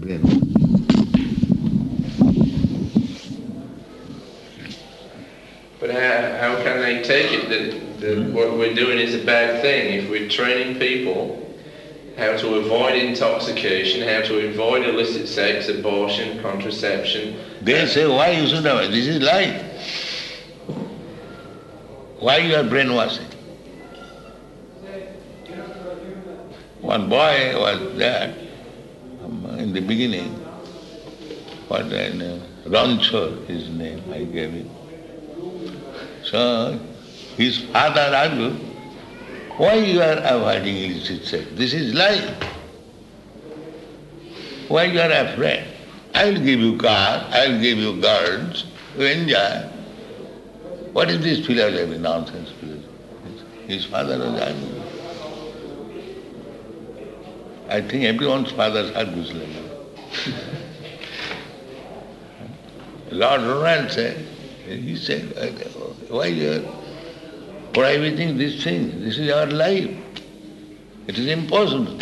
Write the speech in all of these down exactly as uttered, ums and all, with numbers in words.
brainwash. But how, how can they take it that, that mm-hmm. what we're doing is a bad thing? If we're training people how to avoid intoxication, how to avoid illicit sex, abortion, contraception. They say, why you should avoid? This is life. Why you are brainwashing? One boy was there um, in the beginning. What uh, Ranchor, his name, I gave him. So his father argued, why you are avoiding illicit sex? This is life. Why you are afraid? I will give you car, I will give you girls, you enjoy. What is this philosophy, nonsense philosophy? His father was arguing. I think everyone's father argues like that. Lord Ronald said, he said, why you are prohibiting this thing? This is our life. It is impossible.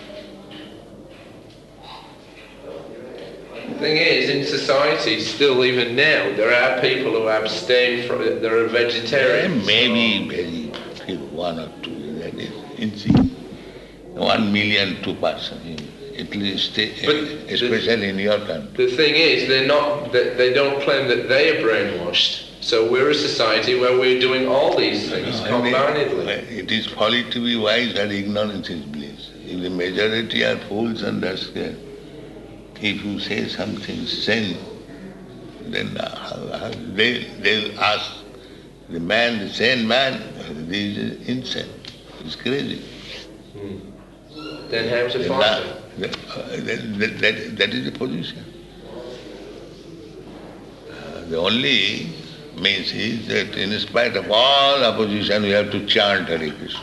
The thing is, in society, still even now, there are people who abstain from it, there are vegetarians. Yeah, maybe very few, one or two, that is, in one million, two percent, at least, especially the, in your country. The thing is, they're not, they don't claim that they are brainwashed. So we're a society where we're doing all these things no, combinedly. It is folly to be wise and ignorance is bliss. If the majority are fools and are scared, if you say something sin, then uh, they, they'll ask the man, the sane man, this is insane, he's crazy. Hmm. Then how to fight it? That, that, that, that is the position. Uh, the only means is that in spite of all opposition, we have to chant Hare Krishna.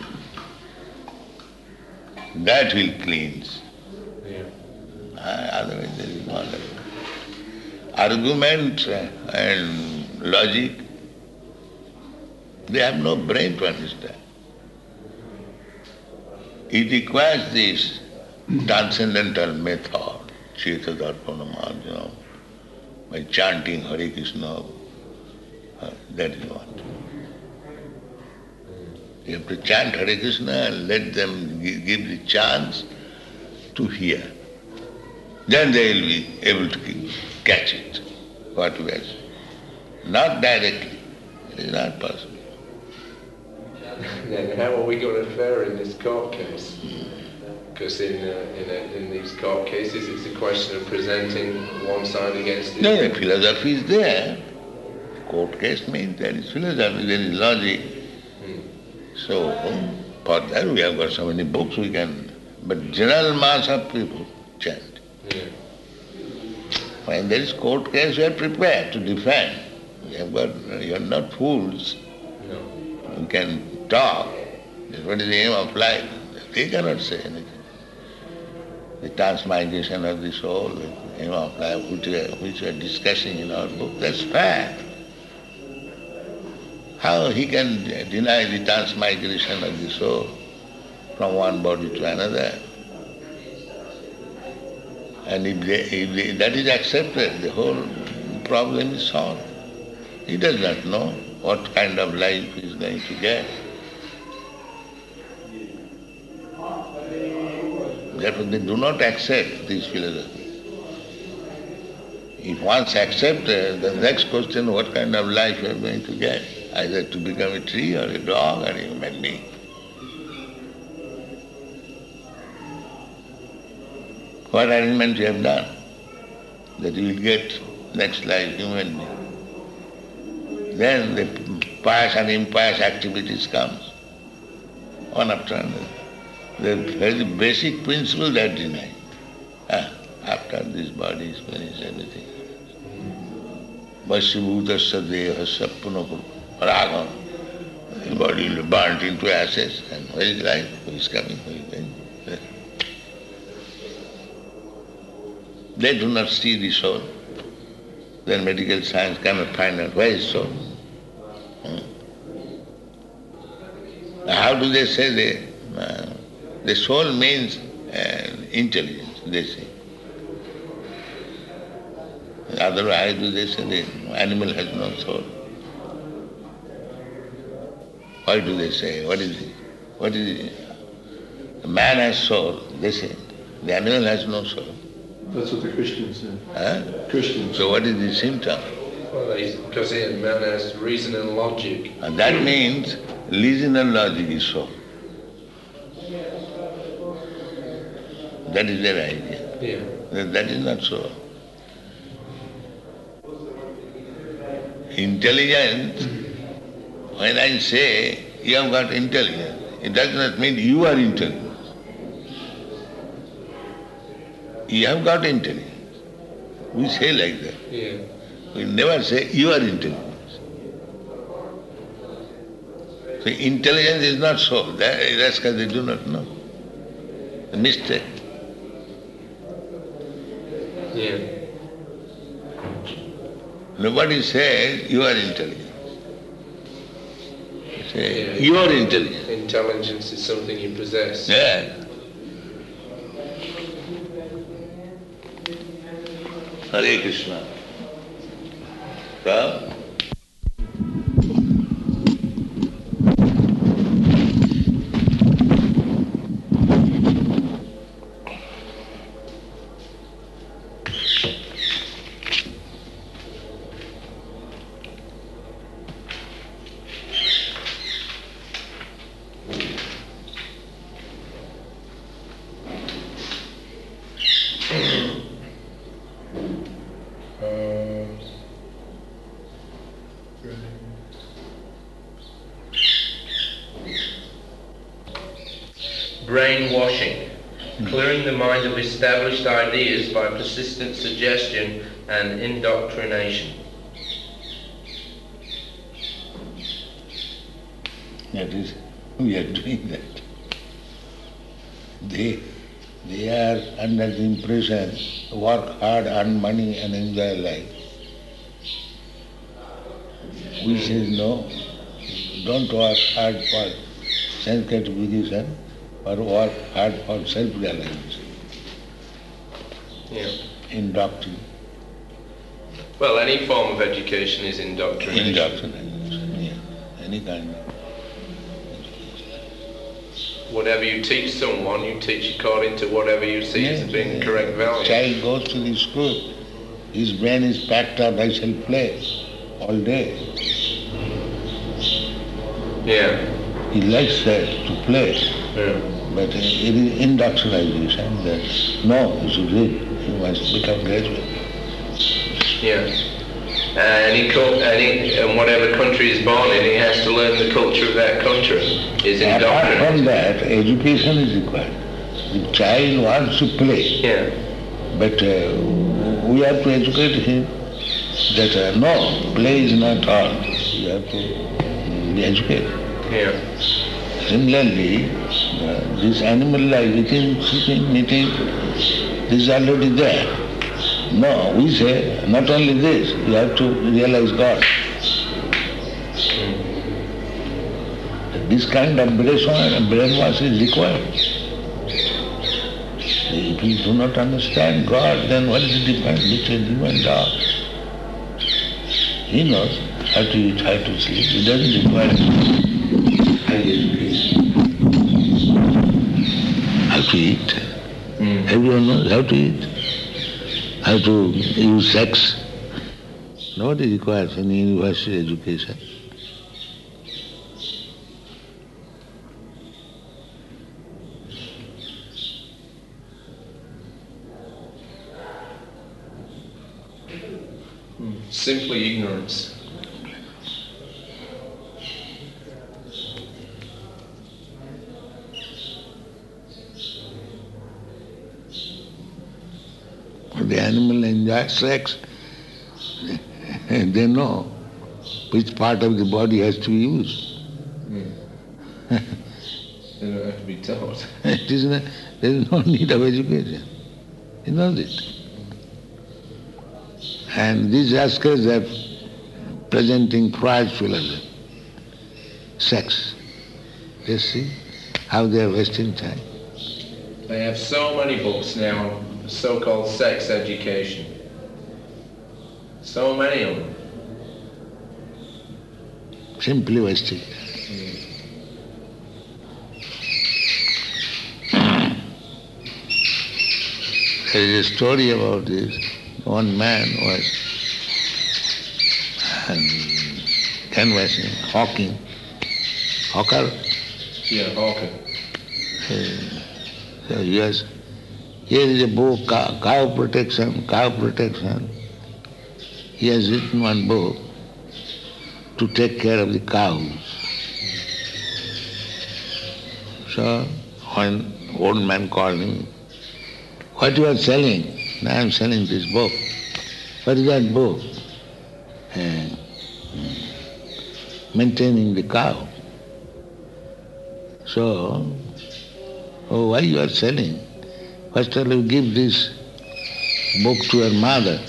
That will cleanse. Yeah. Uh, otherwise there is no other. Argument and logic, they have no brain to understand. It requires this transcendental method, Cheta Darpana Marjana, by chanting Hare Krishna. Uh, that is what. You have to chant Hare Krishna and let them give, give the chance to hear. Then they will be able to catch it, what we are saying. Not directly. It is not possible. Then how are we going to fare in this court case? Because in, uh, in, a, in these court cases it's a question of presenting one side against the other. No, the philosophy is there. Court case means there is philosophy, there is logic. Hmm. So, for that we have got so many books we can, but general mass of people chant. Yeah. When there is court case, you are prepared to defend. You have got, you are not fools. No. You can talk. What is the aim of life? They cannot say anything. The transmigration of the soul, the aim of life, which we are, which we are discussing in our book, that's fact. How he can deny the transmigration of the soul from one body to another? And if, they, if they, that is accepted, the whole problem is solved. He does not know what kind of life he is going to get. Therefore they do not accept this philosophy. If once accepted, the next question, what kind of life you are going to get? Either to become a tree or a dog or a human being. What arrangement you have done that you will get next life human being? Then the pious and impious activities comes, one after another. The very basic principle that denied. Ah, after this body is finished, everything. Vasibhutasya dehasya punapur. Raga. The body will be burnt into ashes, and where is life? Who is coming? Who is going? They do not see the soul. Then medical science cannot find out where is soul. Hmm? How do they say the, uh, the soul means uh, intelligence, they say. Otherwise, do they say the animal has no soul? Why do they say? What is it? What is it? A man has soul, they say. The animal has no soul. That's what the Christians say. Huh? Christians. So what is the symptom? Well, he's, because he, man has reason and logic. And that means reason and logic is soul. That is their idea. Yeah. That, that is not so. Intelligence, when I say you have got intelligence, it does not mean you are intelligent. You have got intelligence. We say like that. Yeah. We never say you are intelligent. So intelligence is not so. That, that's because they do not know. A mistake. Yeah. Nobody says you are intelligent. They say Yeah. you are intelligent. Intelligence is something you possess. Yeah. Hare Krishna. Come. Brainwashing. Clearing the mind of established ideas by persistent suggestion and indoctrination. That is, we are doing that. They, they are under the impression, work hard, earn money and enjoy life. We say no, don't work hard for sense gratification, but work hard for self-realization. Yeah. Indoctrination. Well, any form of education is indoctrination. Indoctrination, yeah. Any kind of. Whatever you teach someone, you teach according to whatever you see Yes, as being yes. correct value. Child goes to the school, his brain is packed up, I shall play all day. Yeah. He likes that, to play, Yeah. but it is indoctrination that no, you should read, you must become graduate. Yeah. Uh, and, he co- and, he, and whatever country he's born in, he has to learn the culture of that country. Is Apart from indoctrinated. that, education is required. The child wants to play, Yeah. but uh, we have to educate him that uh, no, play is not all. You have to be educated. Yeah. Similarly, uh, this animal life, eating, sleeping, eating, this is already there. No, we say, not only this, you have to realize God. This kind of brainwash is required. If you do not understand God, then what is the difference between you and God? He knows how to eat, how to sleep. He doesn't require high education. How to eat. Mm. Everyone knows how to eat. How to use sex. Nobody requires any university education. Simply ignorance. The animal enjoys sex. They know which part of the body has to be used. Mm. They don't have to be taught. It is not, there is no need of education. He knows it. And these rascals are presenting Freud's philosophy. Sex. You see how they are wasting time. They have so many books now, so-called sex education. So many of them. Simply wasted. There is a story about this. One man was um, canvassing, hawking, hawker. Yeah, hawking. Uh, so he was, here is a book, cow, cow protection, cow protection. He has written one book to take care of the cows. So one old man called him, what you are selling? I am selling this book. What is that book? Uh, maintaining the cow. So, oh, why you are selling? First of all, you give this book to your mother,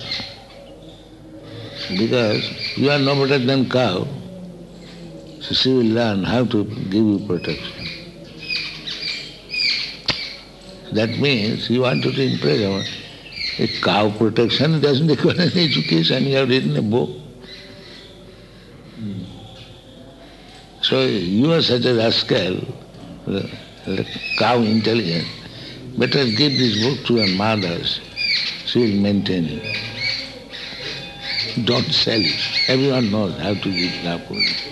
because you are no better than cow, so she will learn how to give you protection. That means you want to impress her. A cow protection doesn't require any education, you have written a book. Mm. So you are such a rascal, cow intelligent, better give this book to your mothers, she will maintain it. Don't sell it. Everyone knows how to give cow protection.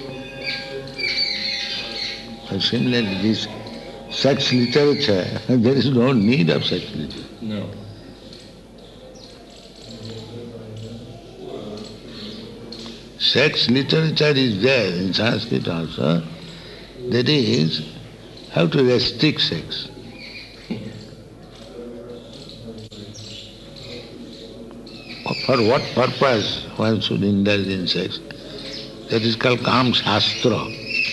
So similarly, this sex literature, there is no need of sex literature. No. Sex literature is there in Sanskrit also. That is, how to restrict sex. For what purpose one should indulge in sex? That is called Kam Shastra.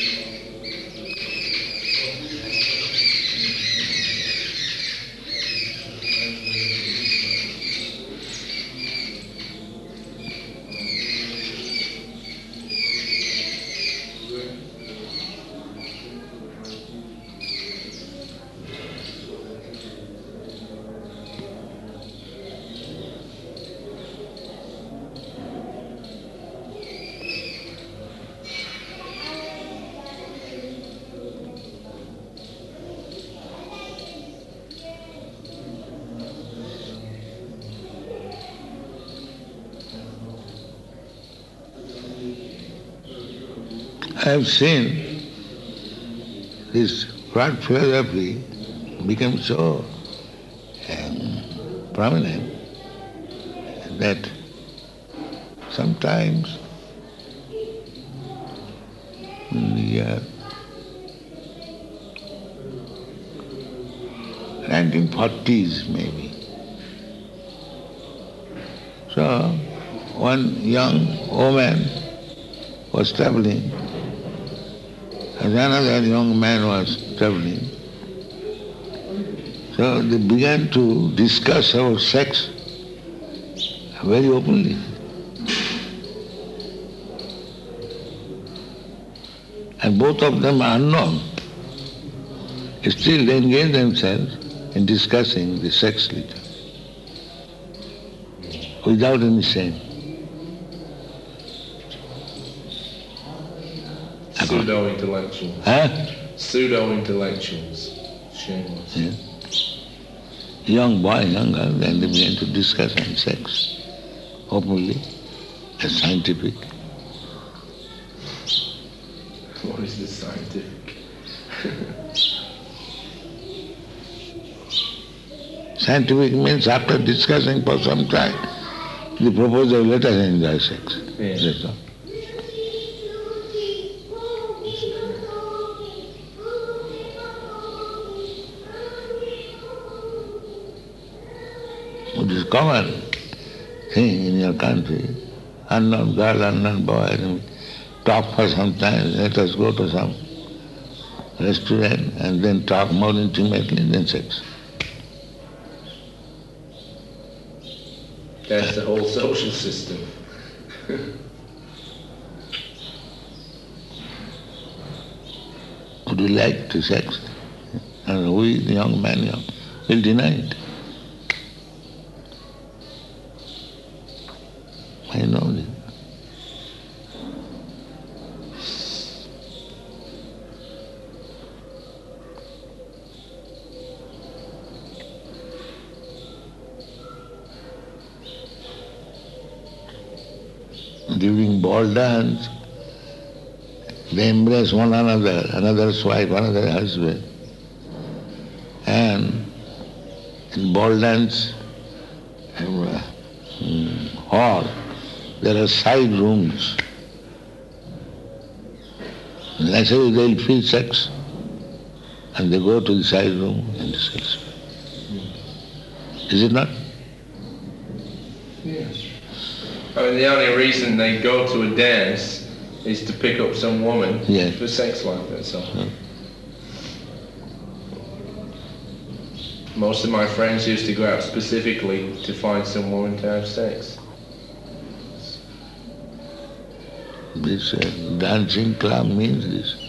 I have seen this broad philosophy become so um, prominent that sometimes in the year nineteen forties maybe. So one young woman was traveling, and another young man was traveling. So they began to discuss about sex very openly. And both of them are unknown. Still they engage themselves in discussing the sex literature without any shame. Pseudo-intellectuals. Huh? Pseudo-intellectuals. Shameless. Yeah. Young boy, young girl, then they began to discuss on sex openly, as scientific. What is this scientific? Scientific means after discussing for some time, the proposal, let us enjoy sex. Yeah. That's all. It is common thing in your country. Unknown girl, unknown boy, talk for some time, let us go to some restaurant and then talk more intimately, then sex. That's the whole social system. Would you like to sex? And we, the young man, young, will deny it. I know during ball dance, they embrace one another, another's wife, another husband. And in ball dance um, hall, there are side rooms. Naturally they'll feel sex, and they go to the side room and discuss. Is it not? Yes. I mean, the only reason they go to a dance is to pick up some woman Yes. for sex life, that's all. Hmm. Most of my friends used to go out specifically to find some woman to have sex. This uh, dancing club means this.